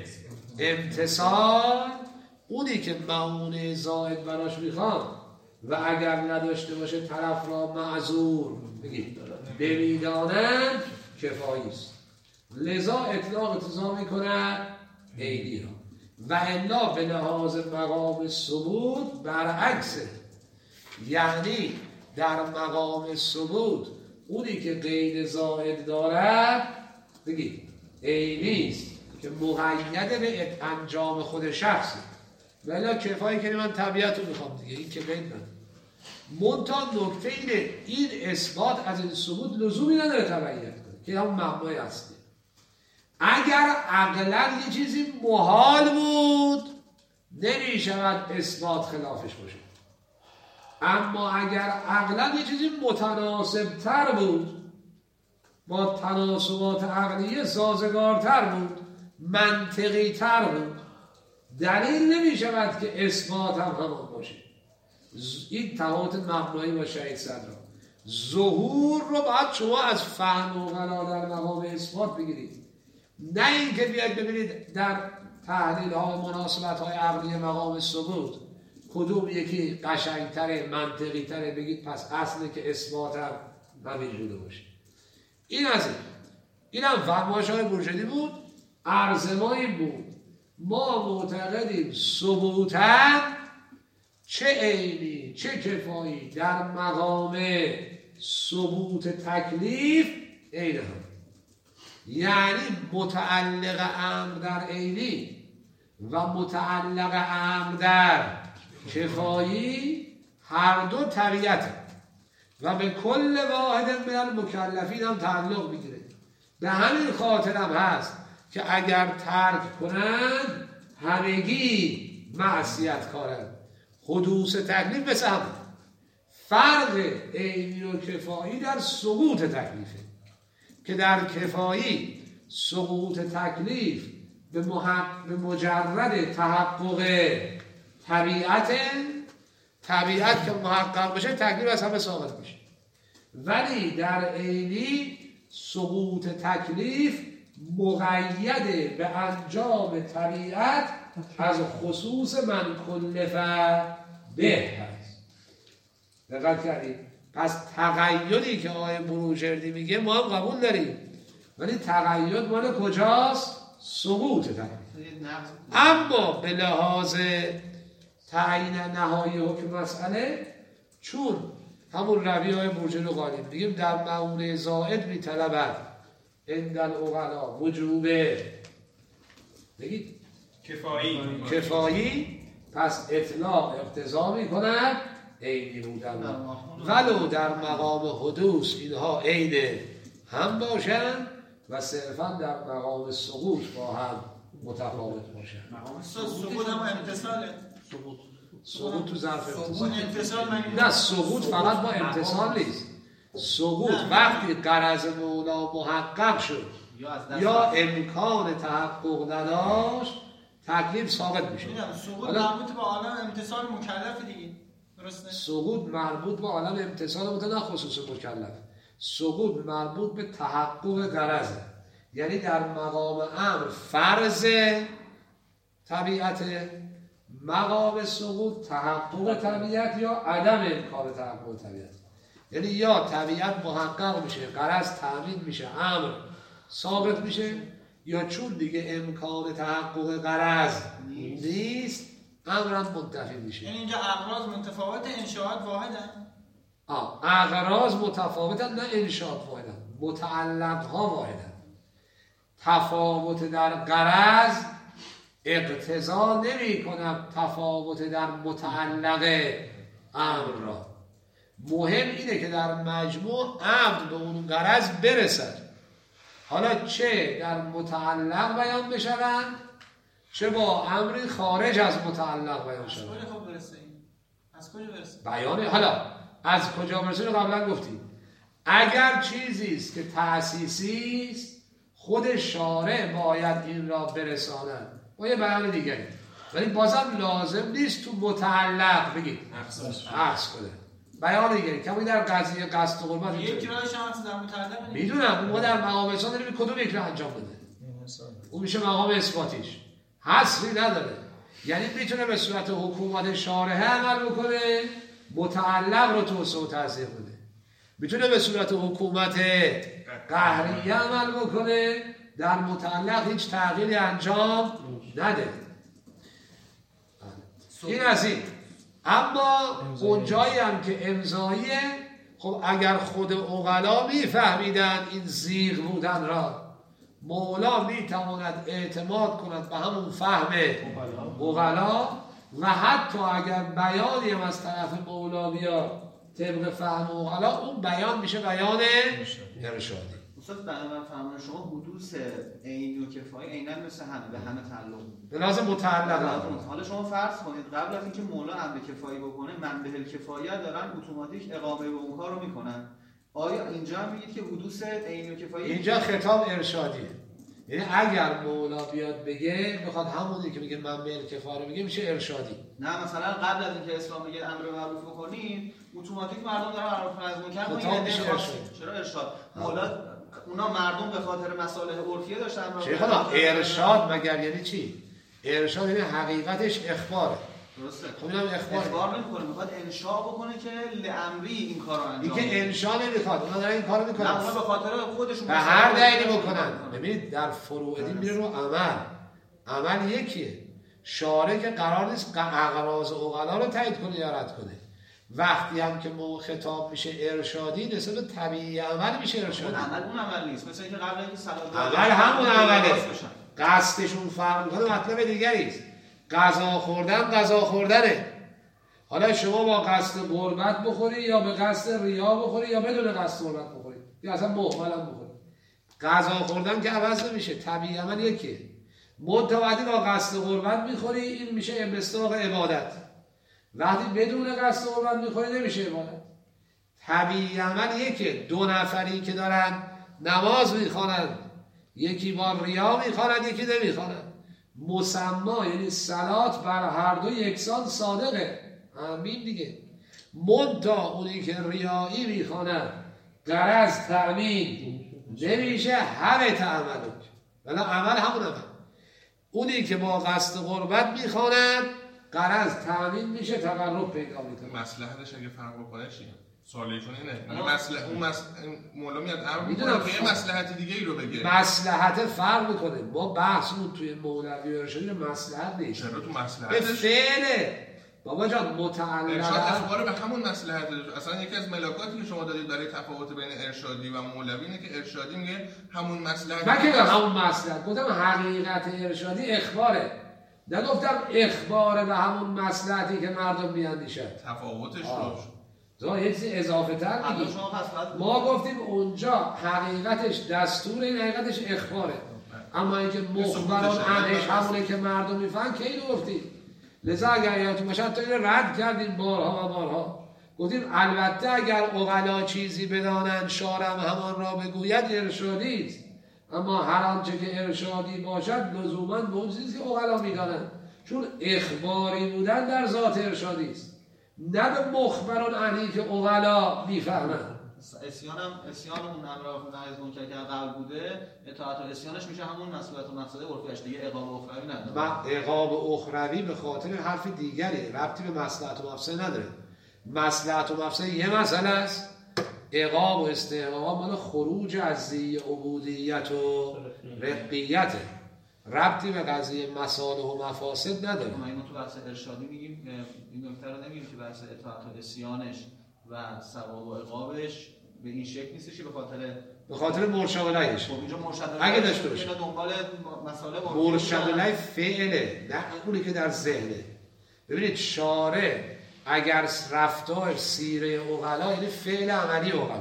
[SPEAKER 2] امتصال اونی که معونه زائد براش میخوان و اگر نداشته باشه طرف را معذور بگید بمیدانند کفایی است، لذا اطلاق اقتضا میکنن عینی را. و الا به لحاظ مقام ثبوت برعکسه، یعنی در مقام ثبوت اونی که قید زائد دارد بگید عینی است، که مقید به انجام خود شخصی. ولی کفایی که من طبیعت رو میخوام دیگه، این که بین من منتها نکته اینه این اثبات از این ثبوت لزومی نداره تبعیت کنه که همون مبنای اصلی. اگر عقلا یه چیزی محال بود نمیشود اثبات خلافش باشه، اما اگر عقلا یه چیزی متناسب تر بود، با تناسبات عقلیه سازگارتر بود، منطقی تر بود، دلیل نمیشود که اثبات هم همان باشه. این تفاوت مبنایی با شهید صدرا. ظهور رو باید شما از فهم و غنا در مقام اثبات بگیرید، نه اینکه بیاید ببینید در تحلیل ها و مناسبت های عقلی مقام ثبوت کدوم یکی قشنگتره منطقی تره بگید پس اصله که اثبات هم همین جوره باشه. این از این این هم فرمایش های بورژدی بود. عرض ما این بود ما معتقدیم ثبوتاً چه عینی چه کفایی در مقام ثبوت تکلیف عین هم، یعنی متعلق امر در عینی و متعلق امر در کفایی هر دو طبیعت و به کل واحد من المکلفین هم تعلق میگیره. به همین خاطر هم هست که اگر ترک کنند همگی معصیت کارند. حدوث تکلیف مثل هم فرق عینی و کفایی در سقوط تکلیفه که در کفایی سقوط تکلیف به, محق... به مجرد تحقق طبیعت طبیعت که محقق بشه تکلیف از همه ثابت میشه، ولی در عینی سقوط تکلیف مقید به انجام طبیعت از خصوص من کلفه به هست. دقت کردید؟ پس تقییدی که آقای بروجردی میگه ما هم قبول داریم، ولی تقیید مال کجاست؟ سقوط تکلیف. اما به لحاظ تعیین نهایی حکم مسئله، چون همون روی های بروجردی رو قالیم میگیم در معونه زائد میطلبد عند العقلا وجوبه بگید کفایی کفایی پس اطلاق اقتضا میکند عینی بودن ولو در مقام حدوث اینها عین هم باشند و صرفا در مقام سقوط با هم متفاوت باشند.
[SPEAKER 7] سقوط هم امتصاله.
[SPEAKER 2] سقوط تو ظرف
[SPEAKER 7] امتصال
[SPEAKER 2] نه، سقوط فقط با امتصال نیست. سقوط وقتی غرض مولا محقق شد یا امکان تحقق نداشت تکلیف ثابت میشه.
[SPEAKER 7] سقوط مربوط به عالم امتصال مکلف دیگه، درسته؟
[SPEAKER 2] سقوط مربوط به عالم امتصال متنا خصوص مکلف. سقوط مربوط به تحقق غرضه، یعنی در مقام امر فرض طبیعت، مقام سقوط تحقق طبیعت یا عدم امکان تحقق طبیعت. یعنی یا طبیعت محقق میشه غرض تأمین میشه امر ثابت میشه، یا چون دیگه امکان تحقق غرض نیست امرم منتفی میشه.
[SPEAKER 7] یعنی اینجا اغراض متفاوت انشاءات واحدن؟
[SPEAKER 2] آه اغراض متفاوتن نه انشاءات واحدن، متعلق ها واحدن. تفاوت در غرض اقتضا نمی کنم تفاوت در متعلق امر را. مهم اینه که در مجموع امر به اون غرض برسد، حالا چه در متعلق بیان بشوند چه با امری خارج از متعلق بیان شوند.
[SPEAKER 7] از کجا برسه این؟ از کجا برسه؟
[SPEAKER 2] بیان حالا از کجا برسه رو قبلا گفتیم. اگر چیزی است که تأسیسی است خود شارع باید این را برساند با یه بیان دیگری، ولی بازم لازم نیست تو متعلق بگید عکس کنه. بیان دیگری کمی در قضیه قصد و قربت
[SPEAKER 7] یک راهش هم در متعلق
[SPEAKER 2] میدونم اون در مقام اثبات داریم کدوم یک را انجام بده، اون میشه مقام اثباتیش، حصری نداره. یعنی میتونه به صورت حکومت شارعه عمل بکنه متعلق رو توسعه و تضییق بده، میتونه به صورت حکومت قهریه عمل بکنه در متعلق هیچ تغییری انجام نده. این از این. اما اونجایی هم که امضاییه، خب اگر خود عقلا میفهمیدن این زیغ بودن را مولا میتواند اعتماد کند به همون فهم عقلا و حتی اگر بیانی هم از طرف مولا بیاد طبق فهم عقلا، اون بیان میشه بیان ارشادی.
[SPEAKER 6] استاد برای من فهمون شما حدوث عینی و کفایی عیناً مثل همه به همه تعلق
[SPEAKER 2] به لازم متعلق.
[SPEAKER 6] حالا شما فرض کنید قبل از اینکه مولا امر کفایی بکنه منبه الکفایه دارن اتوماتیک اقامه به اون کار رو میکنن. آیا اینجا هم میگید که حدوث عینی و کفایی
[SPEAKER 2] اینجا خطاب ارشادیه، یعنی اگر مولا بیاد بگه بخواد همونی که میگه منبه الکفایه رو بگه میشه ارشادی.
[SPEAKER 6] نه مثلا قبل از اینکه اسلام میگه امر معروف بکنید اتوماتیک مردم دارن معروف نهی میکنن،
[SPEAKER 2] خطاب میشه ارشاد.
[SPEAKER 6] چرا ارشاد؟ مولا اونا مردم به خاطر مصالح عرفیه داشتن.
[SPEAKER 2] چه خدا ارشاد مگر یعنی چی؟ ارشاد یعنی حقیقتش اخباره.
[SPEAKER 6] درسته.
[SPEAKER 2] خب اینم اخبار.
[SPEAKER 6] اخبار نمیکنه، میخواد انشا بکنه که لامری این کارو انجام بده.
[SPEAKER 2] این که انشا نمیخواد، اونا دارن این کارو میکنن.
[SPEAKER 6] نه اونا به خاطر خودشون
[SPEAKER 2] به هر دلیلی بکنن. ببینید در فروع دین میره رو عمل. عمل یکیه. شارع که قرار نیست اغراض عقلا رو تایید کنه یا رد کنه. وقتی هم که مو خطاب میشه ارشادی نسبت طبیعی عمل میشه ارشادی.
[SPEAKER 6] اون عمل اون عمل نیست، مثلا اینکه قبل اینکه صلات
[SPEAKER 2] عمل همون عمله. قصدشون فرق میکنه، مطلب دیگری است. غذا خوردن غذا خوردنه. حالا شما با قصد قربت بخوری یا به قصد ریا بخوری یا بدون قصد قربت بخوری یا اصلا مهمل هم بخوری، غذا خوردن که عوض نمیشه، طبیعی عمل یکیه. متوادی با قصد قربت میخوری این میشه مصداق عبادت، وقتی بدون قصد قربت میخوری نمیشه عبادت. طبیعی عمل یکیه. دو نفری که دارن نماز میخوانند، یکی با ریا میخواند یکی نمیخواند، مسما یعنی صلات بر هر دو یکسان صادقه. همین دیگه. منتها اونی که ریایی میخواند غرض تأمین نمیشه حبط عملک، ولی عمل همون عمل. اونی که با قصد قربت میخواند غرض تأمین میشه، تقرب پیدا میکنه.
[SPEAKER 1] مصلحتش اگه فرق بکنه چیه؟ سوالیشون اینه. مصلحت اون مس... مولا میاد امر
[SPEAKER 2] میدونم
[SPEAKER 1] میکنه که یه مصلحت دیگه ای رو بگه.
[SPEAKER 2] مصلحت فرق میکنه. ما بحثمون توی مولوی و ارشادی مصلحت نیست.
[SPEAKER 1] چرا تو
[SPEAKER 2] به
[SPEAKER 1] مصلحتش؟
[SPEAKER 2] فعله. بابا جان متعلق
[SPEAKER 1] ارشاد اخبار به همون مصلحت. اصلا یکی از ملاکاتی که شما دارید برای تفاوت بین ارشادی و مولوی اینه که ارشادی میگه همون مصلحت.
[SPEAKER 2] من که همون مصلحت گفتم حقیقت ارشادی اخباره، نگفتم اخباره به همون مصلحتی که مردم میاندیشن.
[SPEAKER 1] تفاوتش رو
[SPEAKER 2] تو یه چیزی اضافه تر میگی. ما گفتیم اونجا حقیقتش دستور، این حقیقتش اخباره، اما اینکه مخبران عنهش همونه که مردم میفهمن کی گفتیم. لذا اگر یادتون باشه تا اینو رد کردیم بارها و بارها، گفتیم البته اگر عقلا چیزی بدانند شارع همان را بگوید ارشادی است، اما هر آنچه که ارشادی باشد لزوما به اون چیزی که عقلا میدانند، چون اخباری بودن در ذات ارشادی است، نه به مخبران عنی که عقلا میفهمند.
[SPEAKER 6] اسیان هم اسیان اون امر معروف نهی از منکر که قبل بوده، اطاعت و اسیانش میشه همون مسئولیت و مقصد عرفیش دیگه، عقاب اخروی نداره.
[SPEAKER 2] عقاب اخروی به خاطر حرف دیگری، ربطی به مصلحت و مفسده نداره. مصلحت و مفسده یه مسئله است، عقاب و استحقاق مال خروج از زی عبودیت و رقیته، ربطی به قضیه مصالح و مفاسد نداره.
[SPEAKER 6] ما اینو تو بحث ارشادی میگیم، این نکته رو نمیگیم که بحث اطاعت و اسیانش و ثواب و عقابش به این شکل نیستش که به خاطر
[SPEAKER 2] به خاطر مرشد الهیش.
[SPEAKER 6] خب اینجا مرشد
[SPEAKER 2] اگه داشته باشه
[SPEAKER 6] دنبال مسائل
[SPEAKER 2] مرشد الهی فعله، نه اونی که در ذهنه. ببینید شارع اگر رفتار سیره عقلا یعنی فعل عملی عقلا،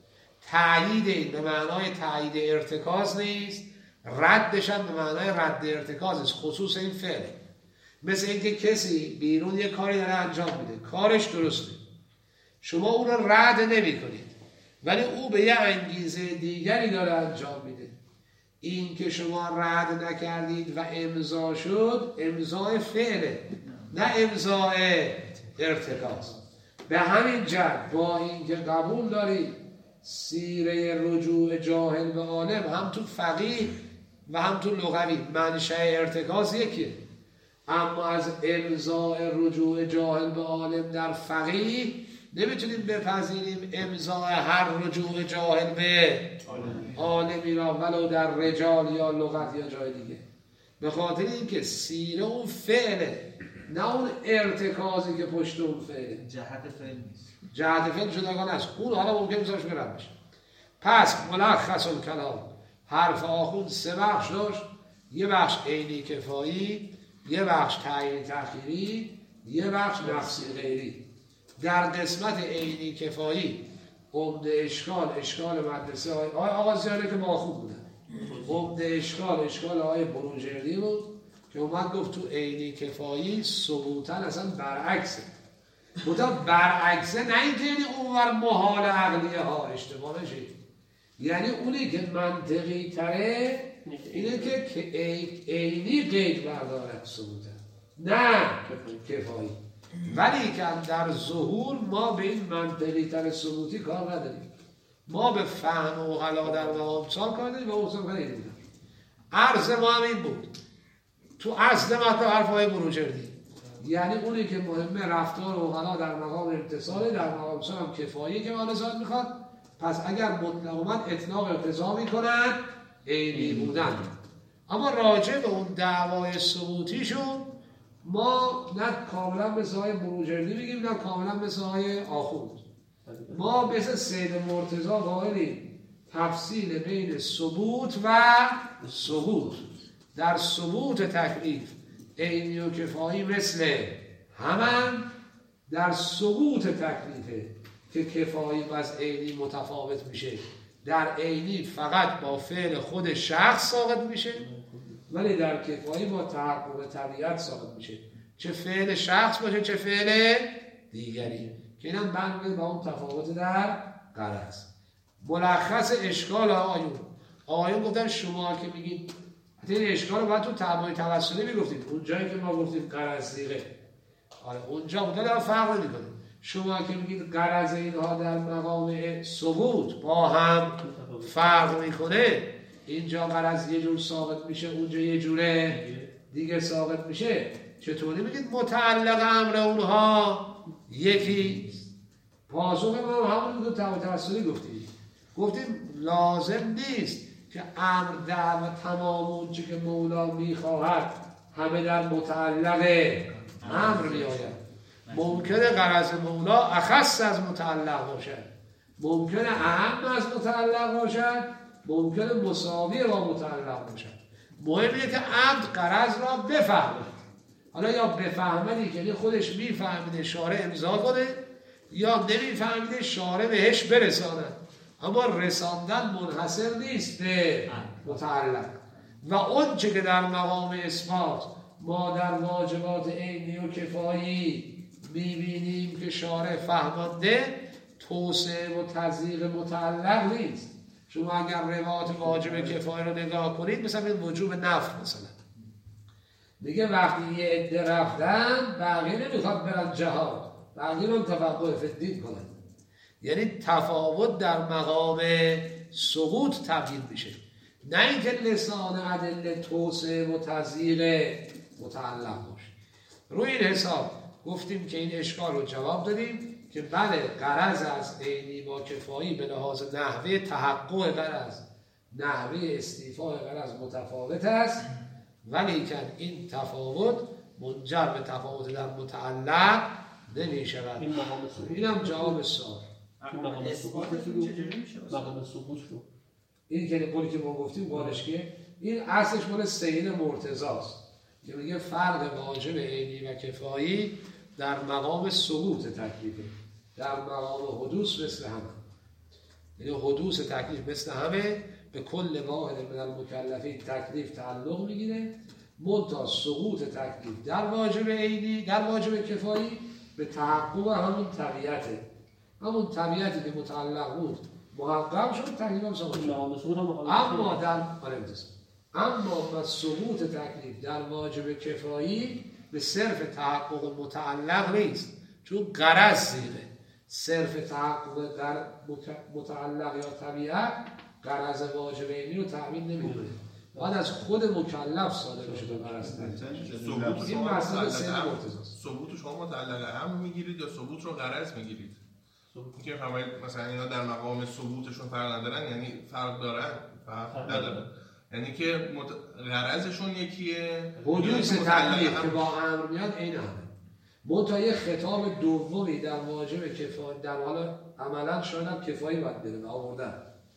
[SPEAKER 2] تایید این به معنای تایید ارتکاز نیست، ردش هم به معنای رد ارتکاز نیست، خصوص این فعله. مثل اینکه کسی بیرون یه کاری داره انجام میده، کارش درسته، شما اون رو رد نمی کنید، ولی او به یه انگیزه دیگری داره انجام میده. این که شما رد نکردید و امضا شد، امضای فعله نه امضای ارتکاز. به همین جهت با این که قبول دارید سیره رجوع جاهل به عالم هم تو فقیه و هم تو لغوی منشأ ارتکاز یکیه، اما از امضای رجوع جاهل به عالم در فقیه نمیتونیم بپذیریم امضای هر رجوع جاهل به عالمی را ولو در رجال یا لغت یا جای دیگه، به خاطر اینکه سیره اون فعله نه اون ارتکازی که پشت اون فعله.
[SPEAKER 6] جهت فعل نیست،
[SPEAKER 2] جهت فعل جداگانه است. اون حالا ممکن میذارش برم بشه. پس ملخص الکلام حرف آخوند سه بخش داشت، یه بخش عینی کفایی، یه بخش تعیین تأخیری، یه بخش نفسی غیری. در قسمت عینی کفایی عمده اشکال اشکال مدرسه های آقا زیانه که ما خوب بودن، عمده اشکال اشکال های بروجردی بود که اومد گفت تو عینی کفایی ثبوتاً اصلا برعکسه. بودا برعکسه، نه اینکه یعنی اونور محال عقلیه ها اشتباه بشه، یعنی اونی که منطقی تره اینه که عینی قید بردارد ثبوتاً نه کفایی. ولی که در ظهور ما به این منطقی تر ثبوتی کار نداریم، ما به فهم و غلا در مقام سال کار نداریم و اوصال کار نداریم. عرض ما هم این بود تو اصل مطلب حرفای بروجردی، یعنی اونی که مهمه رفتار و غلا در مقام امتصاله، در مقام سال هم کفایی که مالزاد میخواد. پس اگر مطلق اومد اطلاق اقتضا میکنن عینی بودن. اما راجع به اون دعوای ثبوتیشون ما نه کاملا مثل های بروجردی میگیم نه کاملا مثل های آخوند. ما مثل سید مرتضی قائلیم تفصیل بین ثبوت و ثبوت. در ثبوت تکلیف عینی و کفایی مثل همان، در ثبوت تکلیفه که کفایی و از عینی متفاوت میشه. در عینی فقط با فعل خود شخص ثابت میشه، ولی در کفایی با تحقق طبیعت ثابت میشه، چه فعل شخص باشه چه فعل دیگری، که اینم بند با اون تفاوت در غرض. ملخص اشکال آیون آیون گفتن شما که میگید این اشکال رو باید تو تعبای توسلی میگفتید، اونجایی که ما گفتیم غرض دیگه، آره اونجا اونجا در فرق نمیکنه. شما که میگید غرض اینها در مقام ثبوت با هم فرق میکنه، اینجا غرض یه جور ثابت میشه اونجا یه جوره دیگه ثابت میشه، چطوری میگید متعلق امر اونها یکی؟ پاسخ ما همون دو تعبای توسلی گفتیم گفتیم لازم نیست که امر در تمام اونچه که مولا میخواهد همه در متعلق امر بیاید. ممکنه غرض مولا اخص از متعلق باشد، ممکنه اهم از متعلق باشد، ممکنه مساوی با متعلق باشد. مهم اینه که عبد غرض را بفهمد. حالا یا بفهمدی که خودش میفهمیده شارع امضا کنه، یا نمیفهمیده شارع بهش برساند. اما رساندن منحصر نیست به متعلق. و اون چه که در مقام اثبات ما در واجبات عینی و کفایی میبینیم که شارع فهمانده، توسعه و تضییق متعلق نیست. شما اگر روایات واجب کفایی رو نگاه کنید، مثلا این وجوب نفل مثلا میگه وقتی یه عده رفتن بقیه نمیخواد برن جهاد، بقیه رو تفقه فدین کنن. یعنی تفاوت در مقام سقوط تبدیل میشه، نه اینکه لسان ادله توسعه و تضییق متعلق باشه. روی این حساب گفتیم که این اشکال رو جواب دادیم که بله غرض از عینی با کفایی به لحاظ نحوه تحقق غرض، نحوه استیفاء غرض متفاوت است، ولی که این تفاوت منجر به تفاوت در متعلق نمی شود.
[SPEAKER 9] این مقام
[SPEAKER 2] این هم جواب سوال.
[SPEAKER 9] این مقام ثبوت مقام ثبوت رو
[SPEAKER 2] این که قولی که ما گفتیم قولش که این اصلش مال سید مرتضی است که میگه فرق واجب عینی و کفایی در مقام ثبوت تکلیفه، در مقام حدوث مثل همه. یعنی حدوث تکلیف مثل همه، به کل واحد من المکلفین تکلیف تعلق میگیره، منتها سقوط تکلیف در واجب عینی در واجب کفایی به تحقق همون طبیعته، همون طبیعتی که متعلق بود محقق شد، تکلیف هم ثابت شد. اما در اما ثبوت تکلیف در واجب کفایی به صرف تحقق متعلق نیست، چون غرض زیره. صرف تحقق متعلق یا طبیعت غرض واجب عینی رو تأمین نمی‌کنه، باید از خود مکلف صادر بشه به غرض. این مسئله سید مرتضی است.
[SPEAKER 1] ثبوت شما متعلق هم میگیرید یا ثبوت رو غرض میگیرید؟ اینکه فهمید مثلا اینا در مقام ثبوتشون فرق ندارن، یعنی فرق دارن؟ فرق ندارن. یعنی که مت... غرضشون یکیه،
[SPEAKER 2] حدوث تکلیف که با امر میاد این همه. منتها یه خطاب دومی در واجب کفایی، در حال عملا شاید هم کفایی باید بده و آوردن،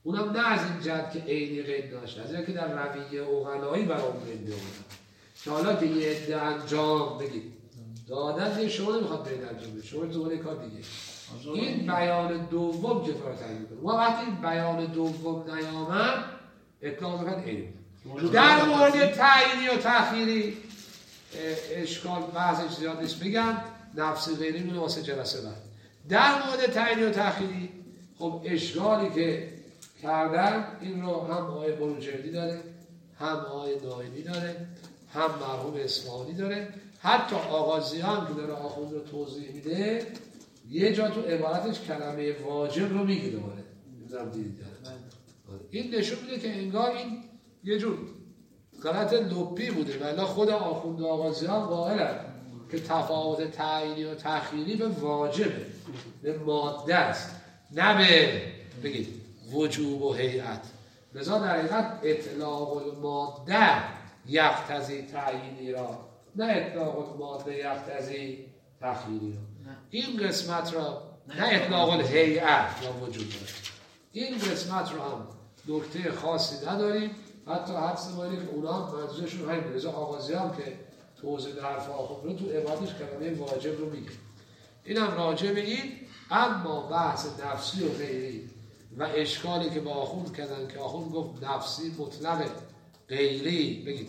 [SPEAKER 2] اونم نه از این جهت که عینی قید داشت، از اینکه در رویه اوغلایی برای اون قید می‌آورد که حالا که یه عده انجام بگید دادن دیگه شما نمیخواد برید انجام بدید، شما دوباره کار دیگه. این بیان دوم کفایت تعیین می‌کنه. و وقتی این بیان دوم نیامد اطلاق می‌کنه عین. در مورد تعیینی و تأخیری اشکال بحثش زیاد نیست، بگم نفسی غیری میونه واسه جلسه بعد. در مورد تعیینی و تأخیری خب اشکالی که کردن این رو هم آقای بروجردی داره، هم آقای نایمی داره، هم مرحوم اصفهانی داره، حتی آغازیان که داره آخوند رو توضیح میده یه جا تو عبارتش کلمه واجب رو میگه دوباره. میذارم دیدید داره. این نشون میده که انگار این یه جور غلط لپی بوده، ولی خود آخوند آغازیان قائلن که تفاوت تعیینی و تأخیری به واجبه، به ماده است، نه به بگید وجوب و هیئت. لذا در حقیقت اطلاق الماده یقتضی تعیینی را، نه اطلاق الماده یقتضی تأخیری را. این قسمت را نه اطلاق الهیئت یا وجوب را، این قسمت را هم نکته خاصی نداریم. حتی حدث مالی که اونا هم منظورشون همین بود. لذا آغازی هم که توضیح حرف آخوند رو تو عبادش کلمه واجب رو میگه. این هم راجع به این. اما بحث نفسی و غیری و اشکالی که با آخوند کردن که آخوند گفت نفسی مطلق، غیری بگید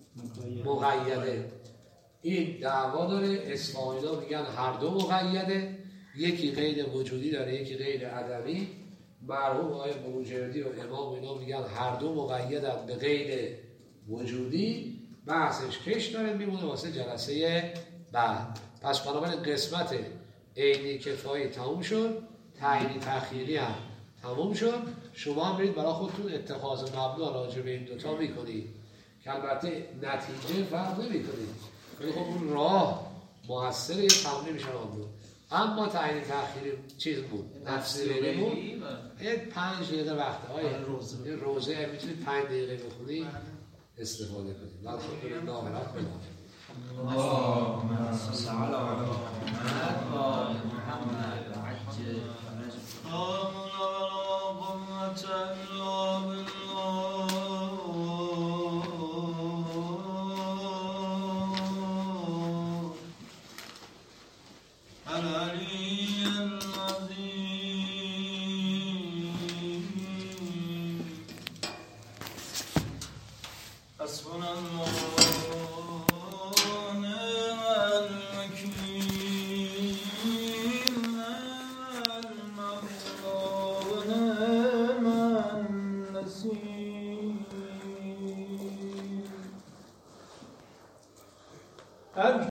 [SPEAKER 2] مقیده، این دعوا داره. اصفهانی ها میگن هر دو مقیده، یکی غیر وجودی داره یکی غیر عدمی. مرحوم آقای بروجردی و امام اینا میگن هر دو مقیدن به غیر وجودی. بحثش کش داره میمونه واسه جلسه بعد. پس بنابراین قسمت عینی کفایی تموم شد، تعیینی تأخیری هم تموم شد. شما هم برید برای خودتون اتخاذ مبنا راجع به این دوتا میکنید که البته نتیجه فرق نمیکنید، ولی خب اون راه موثر یه تمرین میشه بود. اما تعیین تأخیری چیز بود، نفسی غیری بود. یه پنج دقیقه وقته های یه روزه میتونید پنج دقیقه بخونید استفاده کنید. الحمدلله رب العالمین. اللهم صل علی محمد و محمد عجل